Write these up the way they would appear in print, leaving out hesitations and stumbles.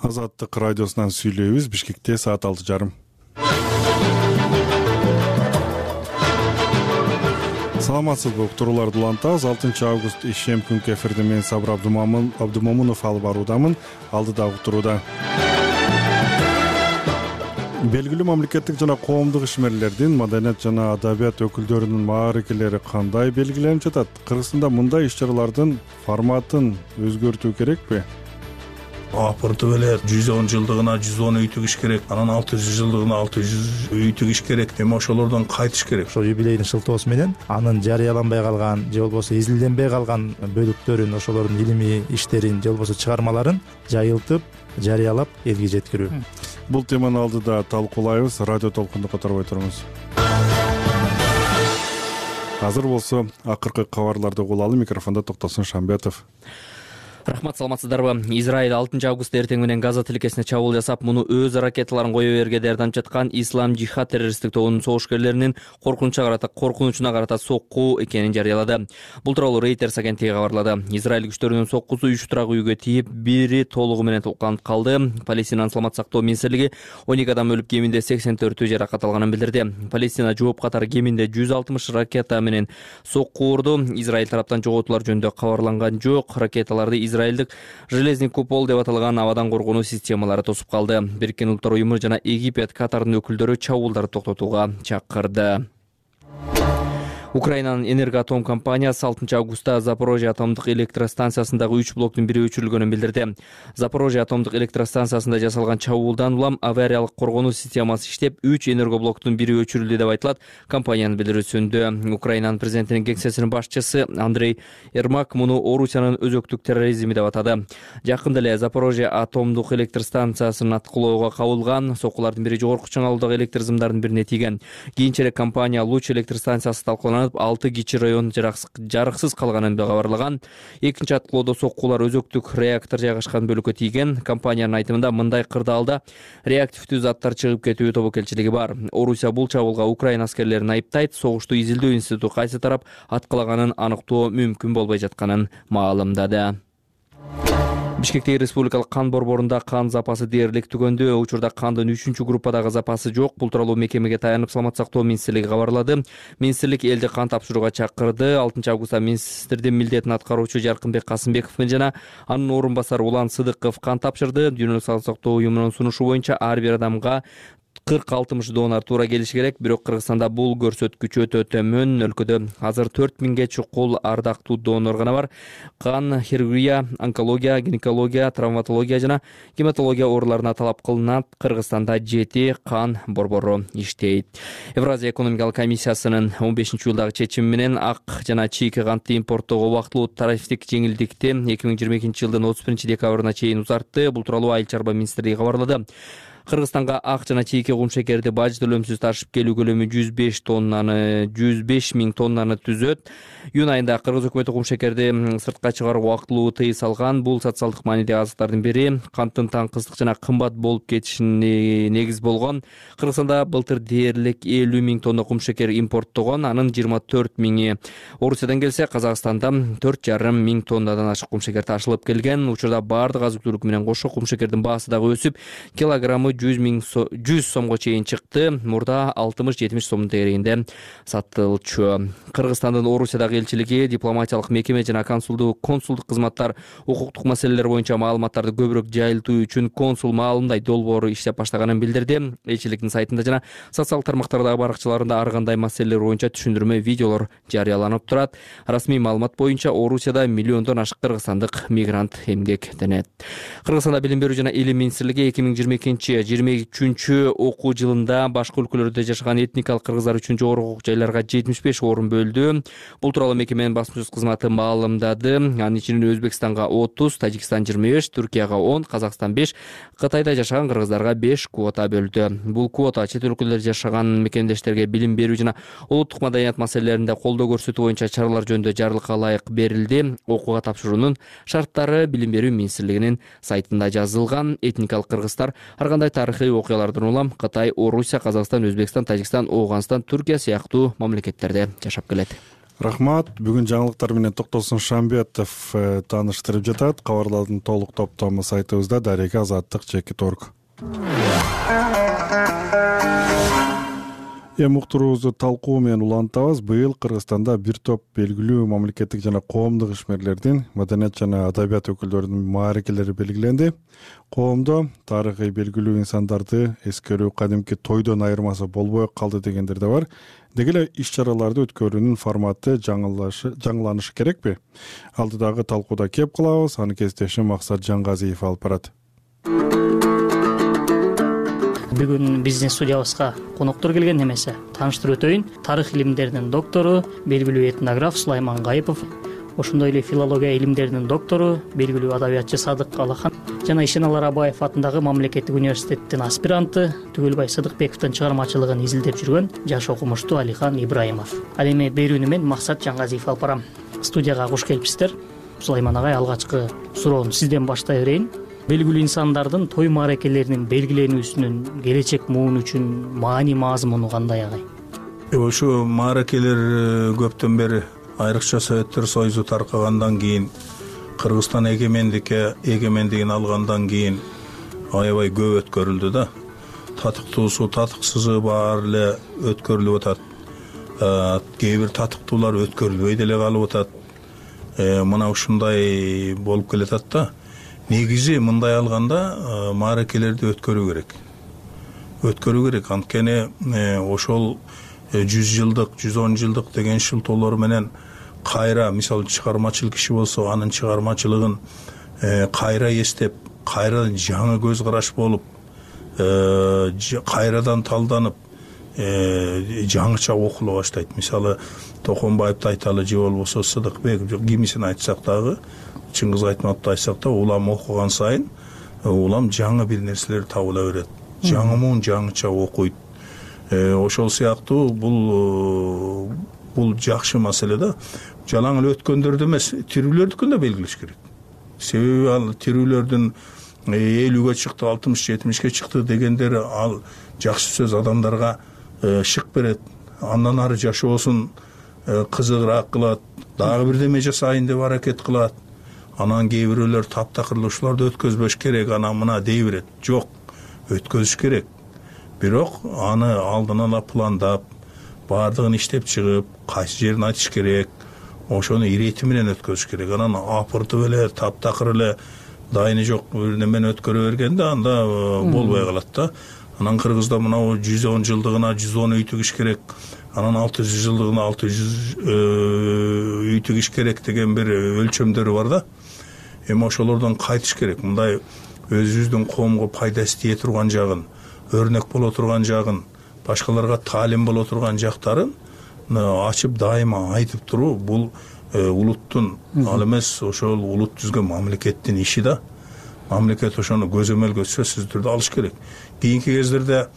Азаттык радиосунан сүйлөйбүз. Бишкекте саат 6:30. Саламатсызбы, уктурууларды улантабыз. 6 август ишем күнкү эфирде мен Сабыр Абдумомунов алып баруудамын. Алдыда уктурууда. Белгилүү мамлекеттик жана коомдук ишмерлердин, маданият жана адабият өкүлдөрүнүн мааракелери кандай белгиленип жатат? Кыргызстанда мындай иш-чаралардын форматын өзгөртүү керекпи? Апыртып эле 110 жылдыгына 110 үй тигиш керек, анан 600 жылдыгына 600 үй тигиш керек. Эми ошолордон кайтыш керек. Ошол юбилейдин шылтоосу менен анын жарыяланбай калган же болбосо изилденбей калган бөлүктөрүн, ошолордун илимий иштерин же болбосо чыгармаларын жайылтып, жарыялап элге жеткирүү. Бул теманы алдыда талкуулайбыз. Радио толкунду которбой туруңуз. Азыр болсо акыркы кабарларды угулалы. Микрофондо Токтосун Шамбетов. Рахмат, саламатсыздарбы? Израиль 6 август эртең менен Газа тилкесине чабуул жасап, муну өз ракеталарын кое берүүгө даярданып жаткан Ислам жихад террористтик тобунун согушкерлеринин коркунучуна карата сокку экенин жарыялады. Бул тууралуу Reuters агенттиги кабарлады. Израиль күчтөрүнүн соккусу 3 турак үйгө тийип, бири толугу менен тулканып калды. Палестинанын саламат сактоо министрлиги 12 адам өлүп, кеминде 84-ü жаракат алганын билдирди. Палестина жооп катары кеминде 160 ракета менен сокку урду. Израиль тараптан жоготуулар жөнүндө кабарланган жок. Ракеталарды израилдик железный купол деп аталган абадан коргонуу системалары тосуп калды. Бириккен Улуттар уюму жана Египет, Катардын өкүлдөрү чабуулдарды токтотууга чакырды. Украинанын Энергоатом компаниясы 6 августта Запорожье атомдук электростанциясындагы 3 блоктун бири өчүрүлгөнүн билдирди. Запорожье атомдук электростанциясында жасалган чабуулдан улам авариялык коргонуу системасы иштеп, 3 энергоблоктун бири өчүрүлдү деп айтылат компаниянын билдирүүсүндө. Украинанын президентинин кеңсесинин башчысы Андрей Ермак муну Орусиянын өзөктүк терроризми деп атады. Жакында эле Запорожье атомдук электростанциясын аткылоого кабылган соккулардын бири жогорку чыңалуудагы электр зымдардын бирине тийген. Кийинчерээк компания Луч электростанциясы талкаланып, 6 кичи район жарыксыз калганын кабарлаган. Экинчи аткылоодо соккулар өзөктүк реактор жайгашкан бөлүккө тийген. Компаниянын айтымында мындай кырдаалда реактивдүү заттар чыгып кетүү тобокелчилиги бар. Орусия бул чабуулга Украина аскерлерин айыптайт. Согушту изилдөө институту кайсы тарап аткылаганын аныктоо мүмкүн болбой жатканын маалымдады. Бишкектеги республикалык кан борборунда кан запасы дээрлик түгөндү. Учурда кандын 3-группадагы запасы жок. Бул тууралуу мекемеге таянып саламат сактоо министрлиги кабарлады. Министрлик элди кан тапшырууга чакырды. 6 августта министрдин милдетин аткаруучу Жаркынбек Касымбеков жана анын орун басары Улан Сыдыков кан тапшырды. Дүйнөлүк саламат сактоо уюмунун сунушу боюнча ар бир адамга 40-60 донор туура келиши керек. Бирок Кыргызстанда бул көрсөткүч өтө төмөн. Өлкөдө азыр 4000ге чукул ардактуу донор гана бар. Кан хирургия, онкология, гинекология, травматология жана гематология ооруларына талап кылынат. Кыргызстанда 7 кан борбору иштейт. Евразия экономикалык комиссиясынын 15-июлдагы чечими менен ак жана чийки кантты импорттоого убактылуу тарифтик жеңилдикти 2022-жылдын 31-декабрына чейин узартты. Бул тууралуу Айыл чарба министрлиги кабарлады. Кыргызстанга ак жана чийки кумшекерди баж төлөмсүз ташып келүү көлөмү 105 миң тоннаны түзөт. Июнь айында Кыргыз өкмөтү кумшекерди сыртка чыгарууга убактылуу тыюу салган. Бул социалдык маанидеги азыктардын бири. Канттын таңкыстык жана кымбат болуп кетишине негиз болгон. Кыргызстанда былтыр дээрлик 50 миң тонна кумшекер импорттогон, анын 24 миңи Орусиядан келсе, Казакстанда 4,5 миң тоннадан ашык кумшекер ташылып келген. Учурда бардык азык-түлүк менен кошо кумшекердин баасы дагы өсүп, килограммы 100 сомго чейин чыкты. Мурда 60-70 сом деңгээлинде сатылчу. Кыргызстандын Орусиядагы элчилиги дипломатиялык мекеме жана консулдук кызматтар укуктук маселелер боюнча маалыматтарды көбүрөөк жайылтуу үчүн консул маалымдай долбоору иштеп баштаганын билдирди. Элчиликтин сайтында жана социалдык тармактардагы баракчаларында ар кандай маселелер боюнча түшүндүрмө видеолор жарыяланып турат. Расмий маалымат боюнча Орусияда миллиондон ашык кыргызстандык мигрант эмгектенет. Кыргызстанда билим берүү жана илим министрлиги 2022-23 окуу жылында башка өлкөлөрдө жашаган этникалык кыргыздар үчүн жогорку окуу жайларга 75 орун бөлдү. Бул тууралуу мекеменин басмачы кызматы маалымдады. Анын ичинен Өзбекстанга 30, Тажикстан 25, Түркияга 10, Казакстан 5, Кытайда жашаган кыргыздарга 5 квота бөлдү. Бул квота чет өлкөлөрдө жашаган мекендештерге билим берүү жана улуттук маданият маселелеринде колдоо көрсөтүү боюнча чаралар жөнүндө жарлыкка ылайык берилди. Окууга тапшыруунун шарттары билим берүү министрлигинин сайтында жазылган. Этникалык кыргыздар ар кандай тарыхый окуялардан улам Кытай, Орусия, Казакстан, Өзбекстан, Тажикстан, Ооганстан, Түркия сыяктуу мамлекеттерде жашап келет. Рахмат. Бүгүн жаңылыктар менен Токтосун Шамбетов тааныштырып жатат. Кабарлардын толук топтому сайтыбызда Дарега Азаттык.org. Уктуруубузду талкуу менен улантабыз. Быйыл Кыргызстанда бир топ белгилүү мамлекеттик жана коомдук ишмерлердин, маданият жана адабият өкүлдөрүнүн мааракелери белгиленди. Коомдо тарыхый белгилүү инсандарды эскерүү кадимки тойдон айырмасы болбой калды дегендер да бар. Деги эле иш-чараларды өткөрүүнүн форматы жаңыланышы керекпи? Алдыдагы талкууда кеп калабыз. Аны кесиптешим Максат Жангазиев алып барат. Бүгүн биздин студиябызга коноктор келген эмесе. Тааныштырып өтөйүн. Тарых илимдеринин доктору, белгилүү этнограф Сулайман Гайыпов, ошондой эле филология илимдеринин доктору, белгилүү адабиятчы Садык Алахан жана Ишеналы Рабаев атындагы мамлекеттик университеттин аспиранты Түгөлбай Сыдыкбековдун чыгармачылыгын изилдеп жүргөн жаш окумуштуу Алихан Ибраимов. Ал эми берүүнү мен Максат Жангазиев алып барам. Студияга куш келипсиздер. Сулайман агай, алгачкы суроону сизден баштай берейин. Белгилүү инсандардын той мааракелеринин белгиленүүсүнүн келечек муун үчүн маани мазмуну кандай агай? Ошо мааракелер көптөн бери, айрыкча Советтер Союзу таркагандан кийин, Кыргызстан эгемендигин алгандан кийин аябай көп өткөрүлдү да. Татыктуусу, татыксызы баары эле өткөрүлүп атат. Кээ бир татыктуулар өткөрүлбөй деле калып атат. Мына ушундай болуп келатат да. Негизи мындай алганда мааракелерди өткөрүү керек. Анткени ошол 100 жылдык, 110 жылдык деген шылтоолор менен кайра, мисалы чыгармачыл киши болсо, анын чыгармачылыгын кайра эстеп, кайрадан жаңы көз караш болуп, кайрадан талданып, жаңыча окула баштайт. Мисалы Токонбаевди айталы же болбосо Сыдыкбек, кимисин айтсак дагы, Чыңгыз Айтматовду айтсак да, улам окуган сайын улам жаңы бир нерселер табыла берет. Жаңымын жаңыча окуйт. Ошол сыяктуу бул жакшы маселе да. Жалаң эле өткөндөрдү эмес, тирүүлөрдүкүн да белгилеш керек. Себеби ал тирүүлөрдүн 50-ге чыкты, 60-70-ге чыкты дегендер ал жакшы сөз адамдарга шык берет. Андан ары жашоосун кызыгыраак кылат, дагы бирдеме жасайын деп аракет кылат. Анан кээ бирөөлөр таптакырлы ушуларды өткөзбөш керек, анан мына дей берет. Жок, өткөзүш керек. Бирок аны алдын ала пландап, баардыгын иштеп чыгып, кайсы жерин айтыш керек, ошону ирети менен өткөзүш керек. Анан апыртып эле, таптакыр эле дайыны жок бир немени өткөрө бергенде анда болбой калат да. Анан Кыргызда мына 110 жылдыгына 110 үй тигиш керек, анан 600 жылдыгына 600 үй тигиш керек деген бир өлчөмдөрү бар да. Эми ошолордон кайтыш керек. Мындай өзүбүздүн коомго пайдасы тие турган жагын, өрнөк боло турган жагын, башкаларга таалим боло турган жактарын ачып дайыма айтып туруу бул улуттун, ал эмес ошол улут түзгөн мамлекеттин иши да. Мамлекет ошону көзөмөлгө сөзсүз түрдө алыш керек. Кийинки кездерде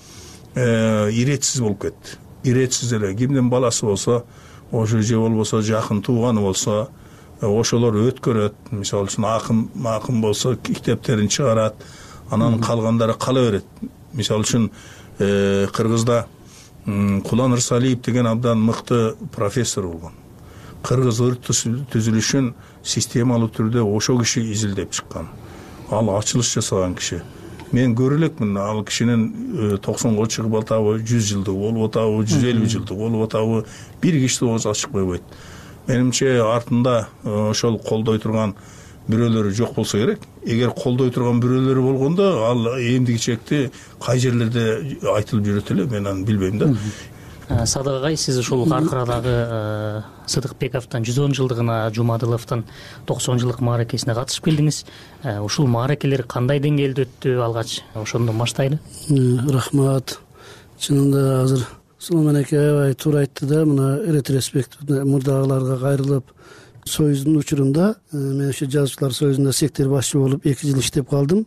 иретсиз болуп кетти. Иретсиз эле кимдин баласы болсо, ошо же болбосо жакын тууганы болсо, ошолор өткөрөт. Мисалы үчүн акын болсо китептерин чыгарат, анан калгандары кала берет. Мисалы үчүн Кыргызда Кулан Ырсалиев деген абдан мыкты профессор болгон. Кыргыз ырт түзүлүшүн системалуу түрдө ошо киши изилдеп чыккан. Ал ачылыш жасаган киши. Мен көрө элекмин, ал кишинин 90го чыгып атабы, 100 жылдык болуп атабы, 150 жылдык болуп атабы, бир киши да ооз ачык койбойт. Менимче артында ошол колдой турган бирөөлөрү жок болсо керек. Эгер колдой турган бирөөлөрү болгондо, ал эмдиги чекти кай жерлерде айтылып жүрөт эле, мен аны билбейм да. Садык агай, сиз ушул Каркарадагы Сыдыкбековдун 110 жылдыгына, Жумадыловдун 90 жылдык мааракесине катышып келдиңиз. Ушул мааракелер кандай деңгээлде өттү алгач? Ошондон баштайлы. Рахмат. Чынында азыр Сулайман аябай туура айтты да, мына ретроспектив мурдагыларга кайрылып, Союздун учурунда мен ошо Жазуучулар Союзунда сектор башчы болуп 2 жыл иштеп калдым.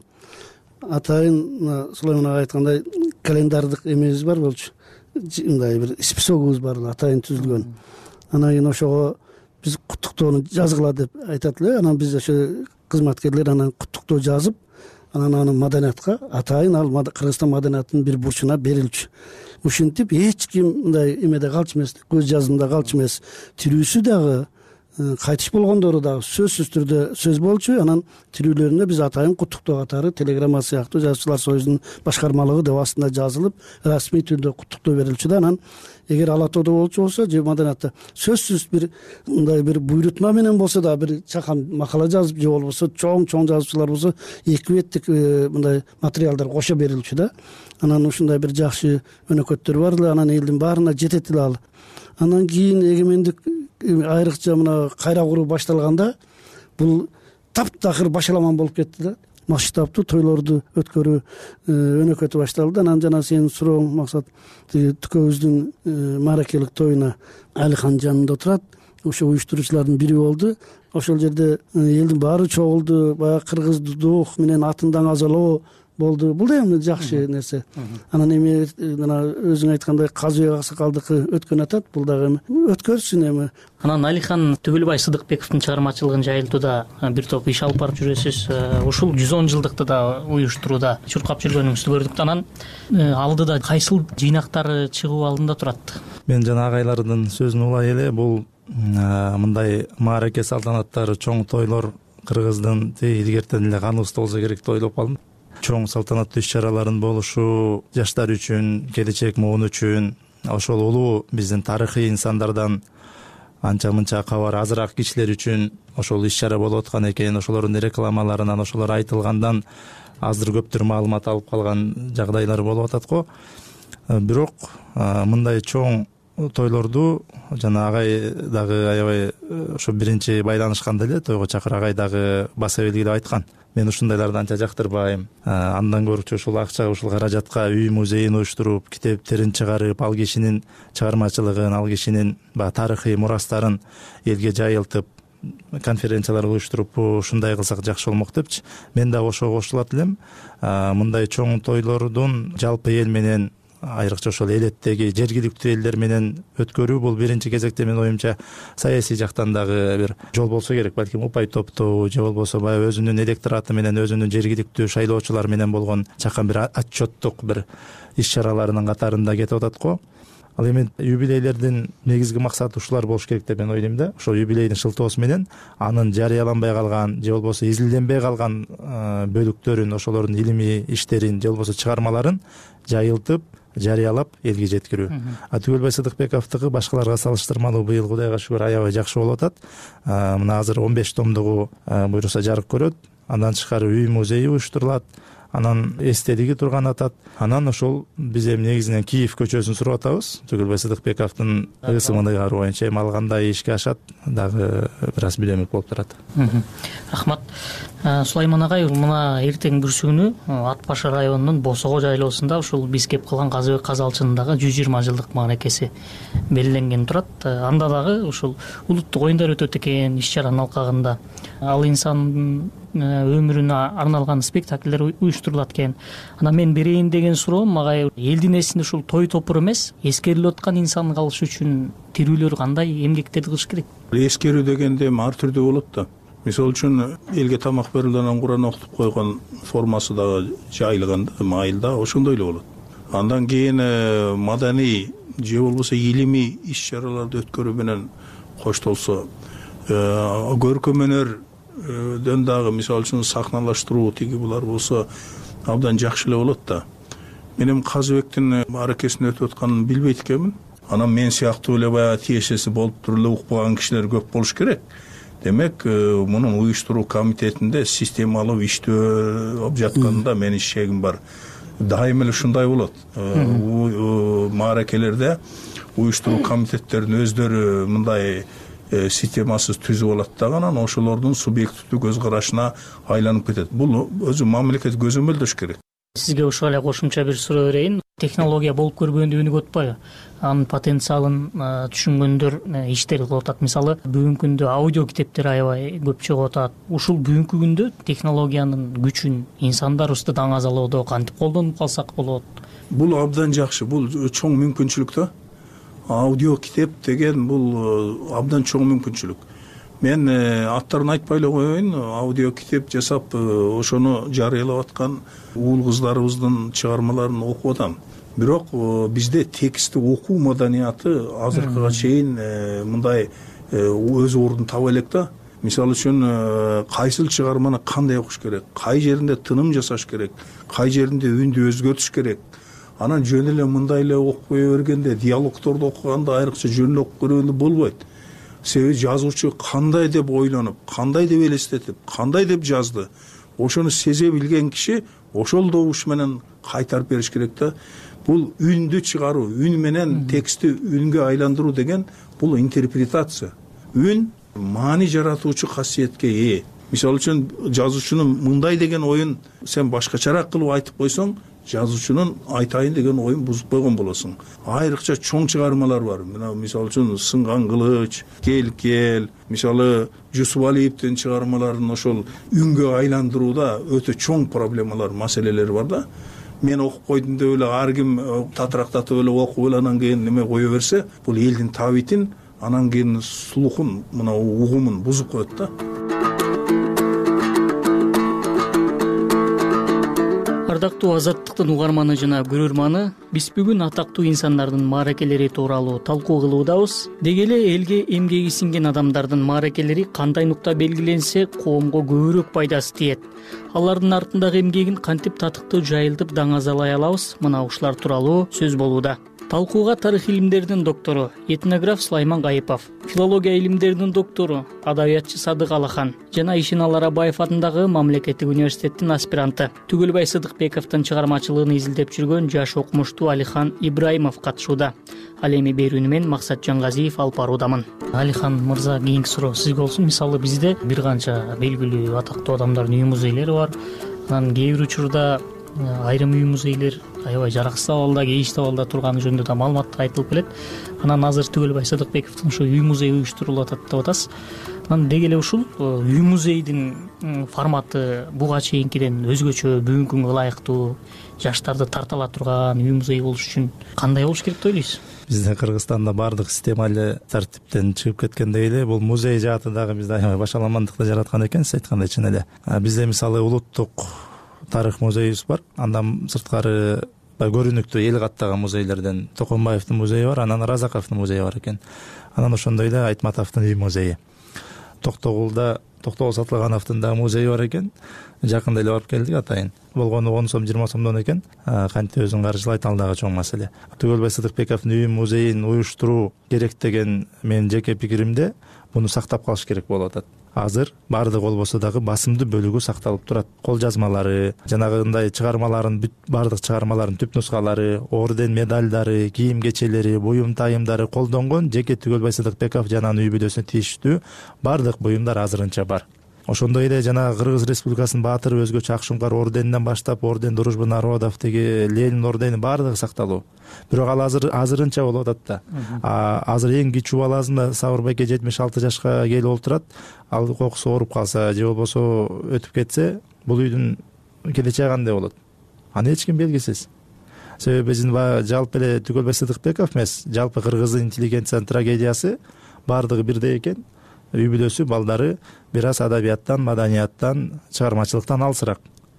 Атайын Сулайман агай айткандай календардык эмебиз бар болчу. Мындай бир списогубуз бар, атайын түзүлгөн. Анан кийин ошого биз куттуктоону жазгыла деп айтат эле. Анан биз ошо кызматкерлер анан куттуктоо жазып, анан аны маданиятка атайын ал Кыргызстан маданиятынын бир бурчуна берилчү. Ушинтип эч ким мындай эмеде калчу эмес, көз жазымда калчу эмес. Тирүүсү дагы кайтыш болгондору дагы сөзсүз түрдө сөз болчу. Анан тирүүлөрүнө биз атайын куттуктоо катары телеграмма сыяктуу жазуучулар союзунун башкармалыгы деп астында жазылып, расмий түрдө куттуктоо берилчү да. Анан эгер ала тоодо болчу болсо же маданиятта сөзсүз бир мындай бир буйрутма менен болсо да бир чакан макала жазып же болбосо чоң жазуучулар болсо 2 беттик мындай материалдар кошо берилчү да. Анан ушундай бир жакшы өнөкөттөр бар эле. Анан элдин баарына жетет эле ал. Андан кийин эгемендик айрыкча мына кайра куруу башталганда бул таптакыр башаламан болуп кетти да. Масштабтуу тойлорду өткөрүү өнөкөтү башталды. Анан жана сенин сурооң максат, түкөбүздүн мааракелик тоюна Алихан жанында отурат. Ошо уюштуруучулардын бири болду. Ошол жерде элдин баары чогулду, баягы кыргыз дух менен атын даңазалоо болду. Бул да эми жакшы нерсе. Анан эми мына өзүң айткандай Казыбек Аксакалдыкы өткөн атат, бул дагы эми өткөрсүн эми. Анан Алихан Түгүлбай Сыдыкбековдун чыгармачылыгын жайылтууда бир топ иш алып барып жүрөсүз. Ушул 110 жылдыкты да уюштурууда чуркап жүргөнүңүздү көрдүк. Анан алдыда кайсыл жыйнактары чыгуу алдында турат? Мен жана агайлардын сөзүн улай эле, бул мындай маараке салтанаттары, чоң тойлор Кыргыздын илгертен эле каныбызда болсо керек тойлоп калдым. Чоң салтанаттуу иш-чараларын болушу жаштар үчүн, келечек муун үчүн, ошол улуу биздин тарыхый инсандардан анча-мынча кабар азыраак кишилер үчүн ошол иш-чара болуп аткан экен. Ошолордун рекламаларынан, ошолор айтылгандан аздыр-көптүр маалымат алып калган жагдайлар болуп атат го. Бирок мындай чоң тойлорду жана агай дагы аябай ошо биринчи байланышканда эле тойго чакыр агай дагы баса белгилеп айткан. Мен ушундайларды анча жактырбайм. Андан көрчү ушул акча, ушул каражатка үй музейин уюштуруп, китептерин чыгарып, ал кишинин чыгармачылыгын, ал кишинин тарыхый мурастарын элге жайылтып, конференциялар уюштуруп, ушундай кылсак жакшы болмок депчи. Мен дагы ошого кошулат элем. Мындай чоң тойлордун жалпы эл менен, айрыкча ошол элеттеги жергиликтүү элдер менен өткөрүү бул биринчи кезекте менин оюмча саясий жактан дагы бир жол болсо керек. Балким упай топтоо же болбосо баягы өзүнүн электораты менен, өзүнүн жергиликтүү шайлоочулар менен болгон чакан бир отчеттук бир иш-чараларынын катарында кетип атат го. Ал эми юбилейлердин негизги максаты ушулар болуш керек деп мен ойлойм да. Ошол юбилейдин шылтоосу менен анын жарыяланбай калган же болбосо изилденбей калган бөлүктөрүн, ошолордун илимий иштерин же болбосо чыгармаларын жайылтып, жарыялап элге жеткирүү. Түгүлбай Сыдыкбековдугу башкаларга салыштырмалуу быйыл Кудайга шүгүр аябай жакшы болуп атат. Мына азыр 15 томдугу буйруса жарык көрөт. Андан тышкары үй музейи уюштурулат. Анан эстелиги турган атат. Анан ошол биз эми негизинен Киев көчөсүн сурап атабыз. Түгүлбай Сыдыкбековдун ысымыгары боюнча эми ал кандай ишке ашат дагы бир аз билемек болуп турат. Рахмат. Сулайман агай, мына эртең бүрсүгүнү Ат Башы районунун Босого жайлоосунда ушул биз кеп калган Казыбек Казалчынын дагы 120 жылдык мааракеси белгиленген турат. Анда дагы ушул улуттук оюндар өтөт экен иш-чаранын алкагында. Ал инсандын өмүрүнө арналган спектакльдер уюштурулат экен. Анан мен берейин деген суроом агай, элдин эсинде ушул той топур эмес, эскерилип аткан инсан калышы үчүн тирүүлөр кандай эмгектерди кылыш керек? Эскерүү дегенде ар түрдүү болот да. Мисалы үчүн элге тамак берилгенден Куран окутуп койгон формасы дагы жайылган, майылда ошондой эле болот. Андан кийин маданий же болбосо илимий иш-чараларды өткөрүү менен коштолсо, көркөм өнөрдөн дагы мисалы үчүн сахналаштыруу тиги булар болсо абдан жакшы эле болот да. Менин Казыбектин мааракесин өтүп атканын билбейт экенмин. Анан мен сыяктуу эле баягы тиешеси болуп туруп эле укпаган кишилер көп болуш керек. Демек, мунун уюштуруу комитетинде системалуу иштөө болуп жатканда менин шегим бар. Дайым эле ушундай болот. Мааракелерде уюштуруу комитеттеринин өздөрү мындай системасыз түзүп алат дагы, анан ошолордун субъективдүү көз карашына айланып кетет. Бул өзү мамлекет көзөмөлдөш керек. Сизге ушуга эле кошумча бир суроо берейин. Технология болуп көргөндү өнүгүп атпайбы? Анын потенциалын түшүнгөндөр иштер кылып атат. Мисалы, бүгүнкү күндө аудио китептер аябай көп чыгып атат. Ушул бүгүнкү күндө технологиянын күчүн инсандарыбызды даңазалоодо кантип колдонуп калсак болот? Бул абдан жакшы, бул чоң мүмкүнчүлүк да. Аудио китеп деген бул абдан чоң мүмкүнчүлүк. мен аттарын айтпай эле коеюн, аудио китеп жасап ошону жарыялап аткан уул кыздарыбыздын чыгармаларын окуп атам. Бирок бизде текстти окуу маданияты азыркыга чейин мындай өз ордун таба элек да. Мисалы үчүн кайсыл чыгарманы кандай окуш керек, кай жеринде тыным жасаш керек, кай жеринде үндү өзгөртүш керек. Анан жөн эле мындай эле окуй бергенде, диалогторду окуганда айрыкча жөн эле окуп көргөндө болбойт. Себеби жазуучу кандай деп ойлонуп, кандай деп элестетип, кандай деп жазды, ошону сезе билген киши ошол добуш менен кайтарып бериш керек да. Бул үндү чыгаруу, үн менен текстти үнгө айландыруу деген бул интерпретация. Үн маани жаратуучу касиетке ээ. Мисалы үчүн жазуучунун мындай деген оюн сен башкачараак кылып айтып койсоң, жазуучунун айтайын деген оюн бузуп койгон болосуң. Айрыкча чоң чыгармалар бар. Мына мисалы үчүн Сынган кылыч, Кел, мисалы Жусупалиевдин чыгармаларын ошол үнгө айландырууда өтө чоң проблемалар, маселелер бар да. Мен окуп койдум деп эле ар ким татырактатып эле окуп эле анан кийин неме кое берсе, бул элдин табитин, анан кийин слухун, мына угумун бузуп коет да. Ардактуу Азаттыктын угарманы жана көрөрманы, биз бүгүн атактуу инсандардын мааракелери тууралуу талкуу кылуудабыз. Деги эле элге эмгеги сиңген адамдардын мааракелери кандай нукта белгиленсе, коомго көбүрөөк пайдасы тиет. Алардын артындагы эмгегин кантип татыктуу жайылтып даңазалай алабыз? Мына ушулар тууралуу сөз болууда. Талкууга тарых илимдеринин доктору, этнограф Сулайман Гайыпов, филология илимдеринин доктору, адабиятчы Садык Алахан жана Ишенал Арабаев атындагы Мамлекеттик университеттин аспиранты Түгөлбай Сыдыкбековдун чыгармачылыгын изилдеп жүргөн жаш окумуштуу Алихан Ибраимов катышууда. Ал эми берүүнү мен Максат Жангазиев алып баруудамын. Алихан мырза, кийинки суроо сизге болсун. Мисалы бизде бир канча белгилүү атактуу адамдардын үй музейлери бар. Анан кээ бир учурда айрым үй музейлер аябай жараксыз абалда, кейиштүү абалда турганы жөнүндө да маалымат айтылып келет. Анан азыр Түгөлбай Сыдыкбековдун ушу үй музейи уюштурулуп атат деп атасыз. Анан деги эле ушул үй музейдин форматы буга чейинкиден өзгөчө, бүгүнкү күнгө ылайыктуу, жаштарды тарта ала турган үй музей болуш үчүн кандай болуш керек деп ойлойсуз? Бизде Кыргызстанда баардык система эле тартиптен чыгып кеткендей эле, бул музей жааты дагы бизде аябай башаламандыкты жараткан экен, сиз айткандай чын эле. Бизде мисалы улуттук тарых музейибиз бар. Андан сырткары көрүнүктүү эл каттаган музейлерден Токонбаевдин музейи бар, анан Разаковдун музейи бар экен. Анан ошондой эле Айтматовдун үй музейи. Токтогулда Токтогул Сатылгановдун да музейи бар экен. Жакында эле барып келдик атайын. Болгону 10 сом 20 сомдон экен. Кантип өзүң каржылайт, ал дагы чоң маселе. Түгөлбай Сыдыкбековдун үй музейин уюштуруу керек деген менин жеке пикиримде буну сактап калыш керек болуп атат. Азыр баардык болбосо дагы басымдуу бөлүгү сакталып турат. Кол жазмалары, жанагындай чыгармаларын, баардык чыгармаларын түп нускалары, орден медалдары, кийим кечелери, буюм тайымдары колдонгон жеке Түгөлбай Сыдыкбеков жана анын үй бүлөсүнө тийиштүү баардык буюмдар азырынча бар. Ошондой эле жана Кыргыз Республикасынын баатыры өзгөчө Акшумкар орденинен баштап орден Дружба народов деги Ленин ордени баардыгы сакталуу. Бирок ал азырынча болуп атат да. Азыр эң кичүү баласында Сабыр байке 76 жашка келип олтурат. Ал кокусу ооруп калса же болбосо өтүп кетсе, бул үйдүн келечеги кандай болот? Аны эч ким белгисиз. Себеби биздин жалпы эле Түгөлбай Сыдыкбеков эмес, жалпы кыргыздын интеллигенциянын трагедиясы баардыгы бирдей экен. Үй бүлөсү, балдары бир аз адабияттан, маданияттан, чыгармачылыктан алысыраак.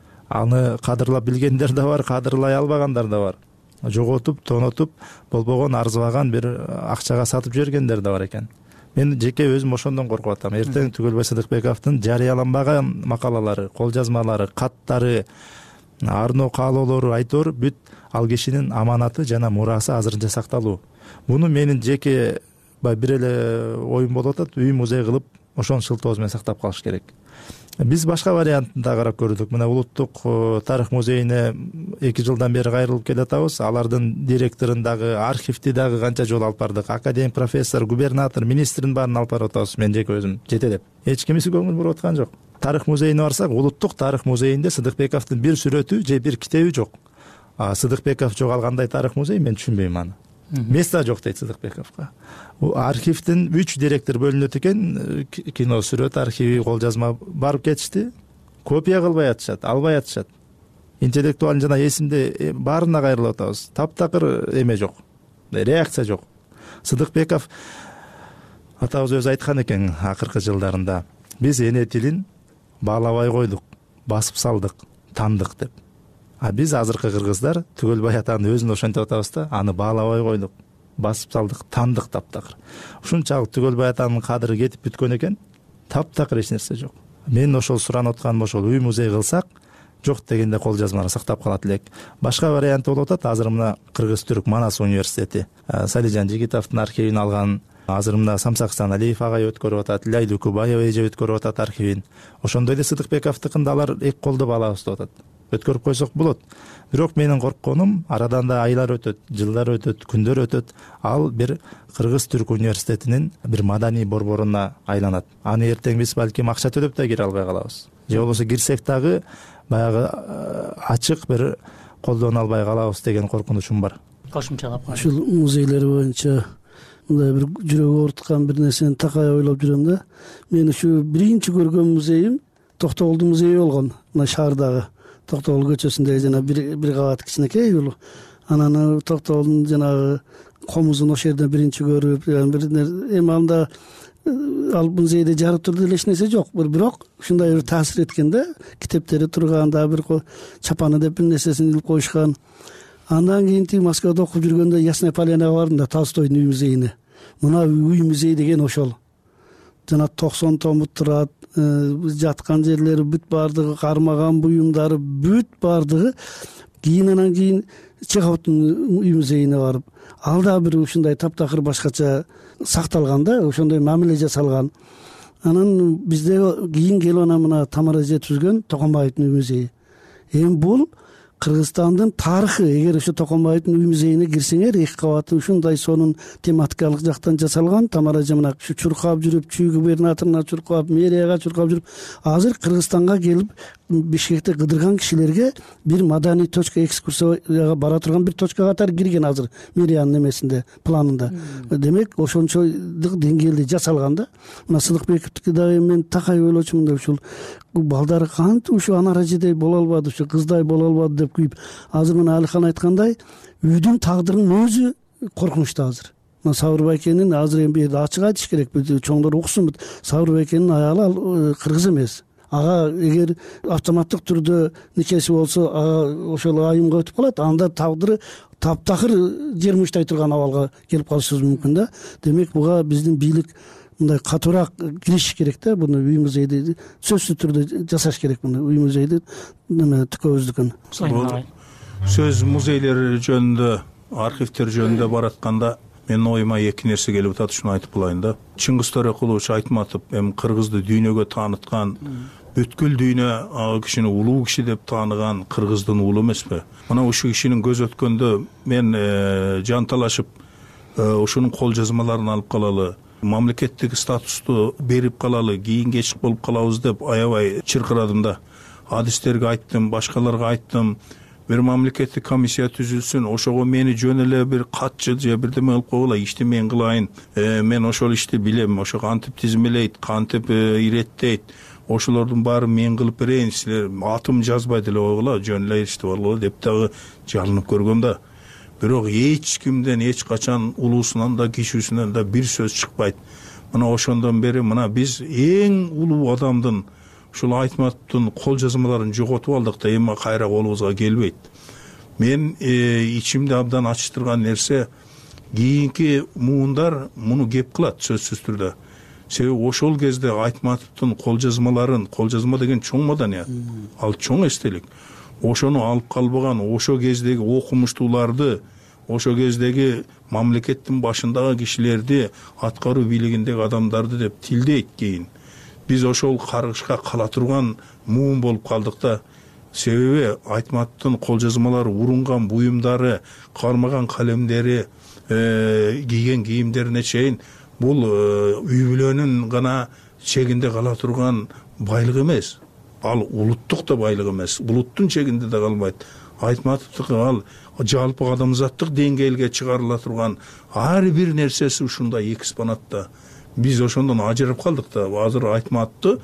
Аны кадырлап билгендер да бар, кадырлай албагандар да бар. Жоготуп, тонотуп, болбогон арзыбаган бир акчага сатып жибергендер да бар экен. Мен жеке өзүм ошондон коркуп атам. Эртең Түгөлбай Сыдыкбековдун жарыяланбаган макалалары, кол жазмалары, каттары, арноо каалоолору, айтор бүт ал кишинин аманаты жана мурасы азырынча сакталуу. Буну менин жеке бир эле оюм болуп атат. Үй музей кылып, ошонун шылтоосу менен сактап калыш керек. Биз башка вариантын да карап көрдүк. Мына улуттук тарых музейине 2 жылдан бери кайрылып келатабыз. Алардын директорун дагы, архивди дагы канча жолу алып бардык. Академик, профессор, губернатор, министрин баарын алып барып атабыз. Мен жеке өзүм жетелеп. Эч кимиси көңүл буруп аткан жок. Тарых музейине барсак, улуттук тарых музейинде Сыдыкбековдун бир сүрөтү же бир китеби жок. Сыдыкбеков жоголгандай тарых музей, мен түшүнбөйм аны. Места жок дейт Сыдыкбековго. Архивдин 3 директор бөлүнөт экен, кино сүрөт архиви, кол жазма барып кетишти. Копия кылбай атышат, албай атышат. Интеллектуалдын жана эсимде баарына кайрылып атабыз. Таптакыр эме жок, реакция жок. Сыдыкбеков атабыз өзү айткан экен акыркы жылдарында: биз эне тилин баалабай койдук, басып салдык, таандык деп. А биз азыркы кыргыздар Түгөлбай атаны өзүн ошентип атабыз да, аны баалабай койдук, басып салдык, таандык таптакыр. Ушунчалык Түгөлбай атанын кадыры кетип бүткөн экен, таптакыр эч нерсе жок. Мен ошол суранып атканым ошол, үй музей кылсак, жок дегенде кол жазмалар сактап калат элек. Башка варианты болуп атат. Азыр мына Кыргыз-Түрк Манас университети Салижан Жигитовдун архивин алган. Азыр мына Самсакстан Алиев агай өткөрүп атат, Лайлу Кубаева эже өткөрүп атат архивин. Ошондой эле Сыдыкбековдукун да алар эки колдоп алабыз деп атат. Өткөрүп койсок болот. Бирок менин коркконум, арадан да айлар өтөт, жылдар өтөт, күндөр өтөт, ал бир Кыргыз-Түрк университетинин бир маданий борборуна айланат. Аны эртең биз балким акча төлөп да кире албай калабыз. Же болбосо кирсек дагы баягы ачык бир колдоно албай калабыз деген коркунучум бар. Кошумчалап ушул музейлер боюнча мындай бир жүрөгү ооруткан бир нерсени такай ойлоп жүрөм да. Мен ушу биринчи көргөн музейим Токтогулдун музейи болгон. Мына шаардагы Токтогул көчөсүндөгү жана бир кабат кичинекей ул. Анан Токтогулдун жанагы комузун ошол жерден биринчи көрүп, эми анда ал музейде жарык турду эле эч нерсе жок. Бирок ушундай бир таасир эткен да. Китептери турган, дагы бир чапаны деп бир нерсесин илип коюшкан. Андан кийин Москвада окуп жүргөндө Ясная Полянага бардым да, Толстойдун үй музейине. Мына үй музей деген ошол. Жана 90 томут турат, жаткан жерлери бүт бардыгы, кармаган буюмдары бүт бардыгы. Анан кийин Чеховдун үй музейине барып, ал да бир ушундай таптакыр башкача сакталган да, ошондой мамиле жасалган. Анан бизде кийин келип анан мына Тамара эже түзгөн Токонбаевдин үй музейи. Эми бул Кыргызстандын тарыхы. Эгер ошо Токонбаевдин үй музейине кирсеңер, эки кабаты ушундай сонун тематикалык жактан жасалган. Тамара эже мына чуркап жүрүп, чүй губернаторуна чуркап, мэрияга чуркап жүрүп, азыр Кыргызстанга келип Бишкекте кыдырган кишилерге бир маданий точка, экскурсияга бара турган бир точка катары кирген азыр мэриянын эмесинде, планында. Демек ошончолук деңгээлде жасалган да. Мына Сыдыкбековдуки дагы мен такай ойлочумун да, ушул балдары кантип ушу анар эжедей боло албады, ушу кыздай боло албады деп күйүп. Азыр мына Алихан айткандай, үйдүн тагдырынын өзү коркунучтуу азыр. Мына Сабыр байкенин азыр эми ачык айтыш керек, чоңдор уксун. Сабыр байкенин аялы ал кыргыз эмес. Ага эгер автоматтык түрдө никеси болсо, ошол айымга өтүп калат, анда тагдыры таптакыр жер мучтай турган абалга келип калышыбыз мүмкүн да. Демек буга биздин бийлик мындай катуураак киришиш керек да. Буну үй музейди сөзсүз түрдө жасаш керек. Буну үй музейди түкөбүздүкүн. Сөз музейлер жөнүндө, архивтер жөнүндө баратканда менин оюма эки нерсе келип атат, ушуну айтып калайын да. Чыңгыз Төрөкулович Айтматов эми кыргызды дүйнөгө тааныткан, бүткүл дүйнө ал кишини улуу киши деп тааныган кыргыздын уулу эмеспи? Мына ушул кишинин көз өткөндө мен жанталашып ушунун кол жазмаларын алып калалы, мамлекеттик статусту берип калалы, кийин кеч болуп калабыз деп аябай чыркырадым да. Адистерге айттым, башкаларга айттым. Бир мамлекеттик комиссия түзүлсүн, ошого мени жөн эле бир катчы же бирдеме кылып койгула, ишти мен кылайын. Мен ошол ишти билем, ошо кантип тизмелейт, кантип иреттейт. Ошолордун баарын мен кылып берейин, силер атым жазбай деле койгула, жөн эле ишти болгула деп дагы жалынып көргөм да. Бирок эч кимден эч качан улуусунан да кичүүсүнөн да бир сөз чыкпайт. Мына ошондон бери мына биз эң улуу адамдын ушул Айтматовдун кол жазмаларын жоготуп алдык да, эми кайра колубузга келбейт. Мен ичимде абдан ачыштырган нерсе, кийинки муундар муну кеп кылат сөзсүз түрдө. Себеби ошол кезде Айтматовдун кол жазма деген чоң маданият, ал чоң эстелик. Ошону алып калбаган, ошо кездеги окумуштууларды, ошо кездеги мамлекеттин башындагы кишилерди, аткаруу бийлигиндеги адамдарды деп тилдейт кийин. Биз ошол каргышка кала турган муун болуп калдык да. Себеби Айтматовдун кол жазмалары, урунган буюмдары, кармаган калемдери, кийген кийимдерине чейин бул үй бүлөнүн гана чегинде кала турган байлык эмес. Ал улуттук да байлык эмес, улуттун чегинде да калбайт. Айтматовдуку ал жалпы адамзаттык деңгээлге чыгарыла турган ар бир нерсеси ушундай экспонатта. Биз ошондон ажырап калдык да. Азыр Айтматовдун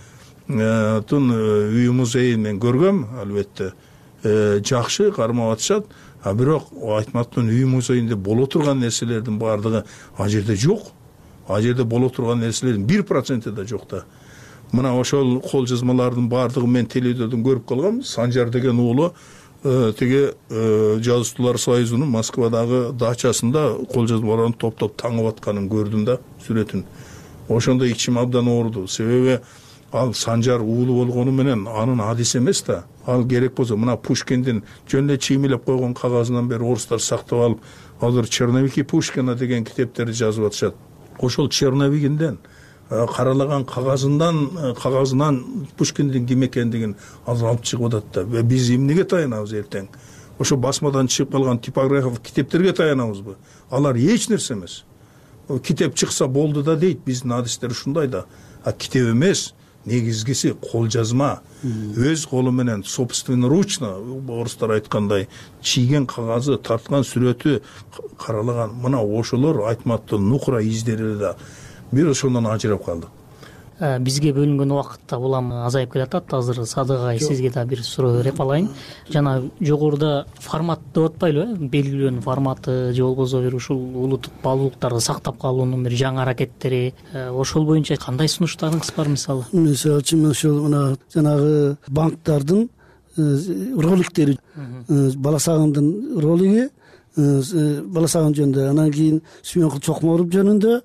үй музейин мен көргөм, албетте жакшы кармап атышат. Бирок Айтматовдун үй музейинде боло турган нерселердин баардыгы ал жерде жок. ал жерде боло турган нерселердин 1% да жок да. Мына ошол кол жазмалардын баардыгын мен телевизордон көрүп калгам. Санжар деген уулу тиги жазуучулар союзунун Москвадагы дачасында кол жазмаларын топтоп таңып атканын көрдүм да, сүрөтүн. Ошондо ичим абдан ооруду. Себеби ал Санжар уулу болгону менен анын адис эмес да. Ал керек болсо мына Пушкиндин жөн эле чиймелеп койгон кагазынан бери орустар сактап алып, азыр Черновики Пушкина деген китептерди жазып атышат. Ошол Черновигинден каралаган кагазынан Пушкиндин ким экендигин азыр алып чыгып атат да. Биз эмнеге таянабыз эртең? Ошо басмадан чыгып калган типографик китептерге таянабызбы? Алар эч нерсе эмес. Китеп чыкса болду да дейт, биздин адистер ушундай да. А китеп эмес, негизгиси кол жазма. Өз колу менен собственноручно, орустар айткандай, чийген кагазы, тарткан сүрөтү каралаган мына ошолор айтматтуу нукура издери да. Бир ошондон ажырап калдык. Бизге бөлүнгөн убакыт да улам азайып келатат. Азыр Садык агай, сизге да бир суроо берип алайын. Жана жогоруда формат деп атпайлыбы? Белгилүү форматы же болбосо бир ушул улуттук баалуулуктарды сактап калуунун бир жаңы аракеттери, ошол боюнча кандай сунуштарыңыз бар мисалы? Мисалы үчүн ошол мына жанагы банктардын роликтери, Бала Сагындын ролиги, Бала Сагын жөнүндө, анан кийин Сүйөнкул Чокморов жөнүндө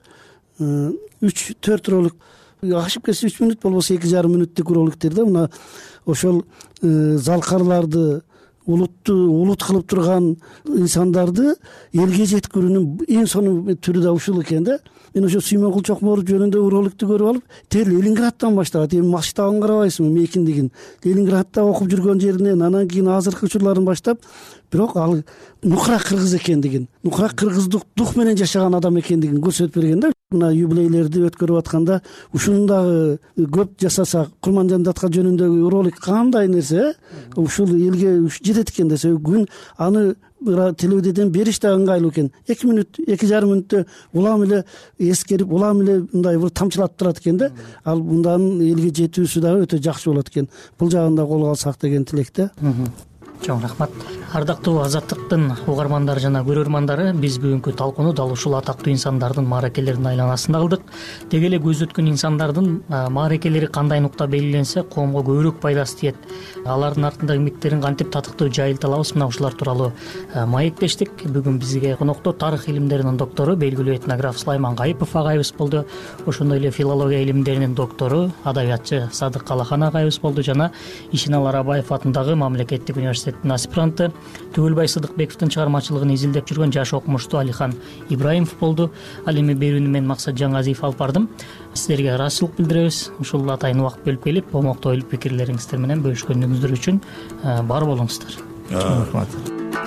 3-4 ролик, ашып кетсе 3 мүнөт, болбосо 2,5 мүнөттүк роликтер да. Мына ошол залкарларды, улут кылып турган инсандарды элге жеткирүүнүн эң сонун түрү да ушул экен да. Мен ошо Сүйөнкул Чокморов жөнүндө роликти көрүп алып, тел Ленинградтан башталат. Эми масштабын карабайсызбы, мейкиндигин. Ленинградта окуп жүргөн жеринен, анан кийин азыркы учурларын баштап, бирок ал нукура кыргыз экендигин, нукура кыргыздык дух менен жашаган адам экендигин көрсөтүп берген да. Мына юбилейлерди өткөрүп атканда ушундагы көп жасасак, Курманжан-Датка жөнүндөгү ролик кандай нерсе, ушул элге жетет экен десе, күн аны телевидениеден бериш да ыңгайлуу экен. 2 мүнөт, 2,5 мүнөттө улам эле эскерип, улам эле мындай бир тамчылатып турат экен да. Ал мындан элге жетүүсү да өтө жакшы болот экен. Бул жагын да колго алсак деген тилекте. Чоң рахмат. Ардактуу Азаттыктын угармандары жана көрөрмандары, биз бүгүнкү талкууну дал ушул атактуу инсандардын мааракелеринин айланасында кылдык. Деги эле көз өткөн инсандардын мааракелери кандай нукта белгиленсе, коомго көбүрөөк пайдасы тиет. Алардын артындагы эмгектерин кантип татыктуу жайылта алабыз, мына ушулар тууралуу маектештик. Бүгүн бизге конокто тарых илимдеринин доктору, белгилүү этнограф Сулайман Гайыпов агайыбыз болду. Ошондой эле филология илимдеринин доктору, адабиятчы Садык Калахан агайыбыз болду жана Ишеналы Арабаев атындагы мамлекеттик университеттин аспиранты, Түгөлбай Сыдыкбековдун чыгармачылыгын изилдеп жүргөн жаш окумуштуу Алихан Ибраимов болду. Ал эми берүүнү мен Максат Жаңгазиев алып бардым. Сиздерге ыраазычылык билдиребиз. Ушул атайын убакыт бөлүп келип, момоктуу ой пикирлериңиздер менен бөлүшкөнүңүздөр үчүн бар болуңуздар. Рахмат.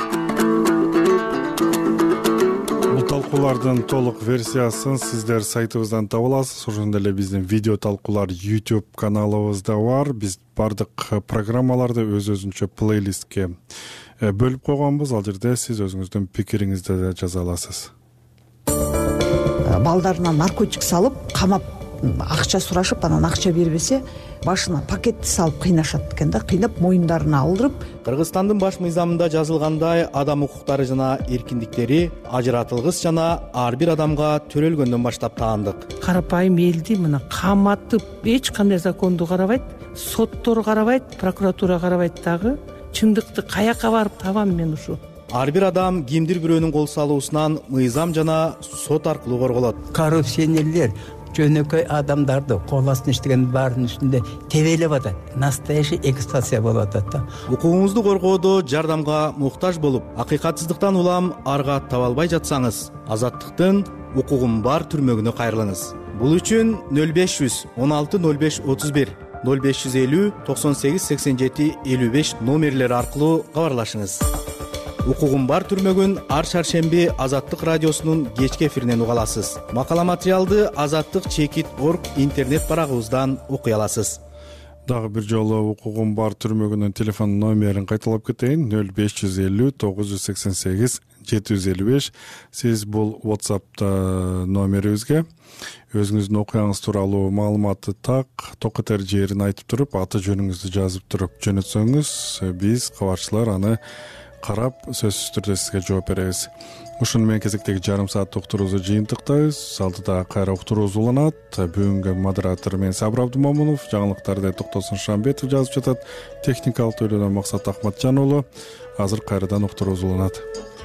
Бул талкуулардын толук версиясын сиздер сайтыбыздан таба аласыз. Ошондой эле биздин видео талкуулар YouTube каналыбызда бар. Биз бардык программаларды өз-өзүнчө плейлистке бөлүп койгонбуз. Ал жерде сиз өзүңүздүн пикириңизди да жаза аласыз. Балдарына наркотик салып, камап, акча сурашып, анан акча бербесе, башына пакетти салып кыйнашат экен да, кыйнап моюндарына алдырып. Кыргызстандын баш мыйзамында жазылгандай, адам укуктары жана эркиндиктери ажыратылгыс жана ар бир адамга төрөлгөндөн баштап таандык. Карапайым элди мына каматып, эч кандай законду карабайт, соттор карабайт, прокуратура карабайт дагы. Чындыкты каяка барып табам мен ушу? Ар бир адам кимдир бирөөнүн кол салуусунан мыйзам жана сот аркылуу корголот. Коррупционерлер жөнөкөй адамдарды кол астына иштеген баарынын үстүндө тебелеп атат. Настоящий эксплуатация болуп атат да. Укугуңузду коргоодо жардамга муктаж болуп, акыйкатсыздыктан улам арга таба албай жатсаңыз, Азаттыктын укугум бар түрмөгүнө кайрылыңыз. Бул үчүн 0500 16 05 31 0550 98 87 55 номерлери аркылуу кабарлашыңыз. Укугум бар түрмөгүн ар шаршемби Азаттык радиосунун кечки эфиринен уга аласыз. Макала материалды azattik.org интернет барагыбыздан окуй аласыз. Дагы бир жолу укугум бар түрмөгүнүн телефон номерин кайталап кетейин: 0550 988 755. Сиз бул WhatsApp номерибизге өзүңүздүн окуяңыз тууралуу маалыматты токотер жерин айтып туруп, аты жөнүңүздү жазып туруп жөнөтсөңүз, биз кабарчылар аны карап сөзсүз түрдө сизге жооп беребиз. Ушуну менен кезектеги жарым сааттык уктуруубузду жыйынтыктайбыз. Алдыда кайра уктуруубуз уланат. Бүгүнкү модератор мен Сабыр Абдумомунов, жаңылыктарды Токтосун Шамбетов жазып жатат. Техникалык төлөөнөн Максат Ахматжан уулу. Азыр кайрадан уктуруубуз уланат.